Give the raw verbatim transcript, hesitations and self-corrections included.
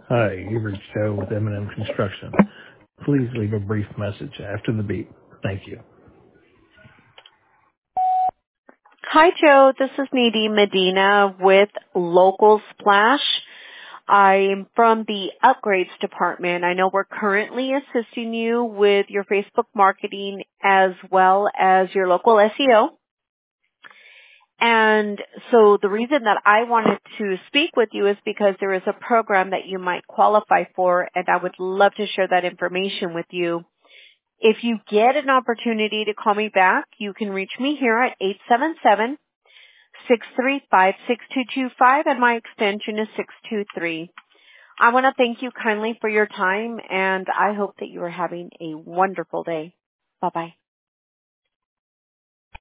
Hi, you've reached Joe with M and M Construction. Please leave a brief message after the beep. Thank you. Hi, Joe. This is Nadine Medina with Local Splash. I'm from the Upgrades Department. I know we're currently assisting you with your Facebook marketing as well as your local S E O. And so the reason that I wanted to speak with you is because there is a program that you might qualify for, and I would love to share that information with you. If you get an opportunity to call me back, you can reach me here at eight seven seven, six three five, six two two five, and my extension is six two three. I want to thank you kindly for your time, and I hope that you are having a wonderful day. Bye-bye.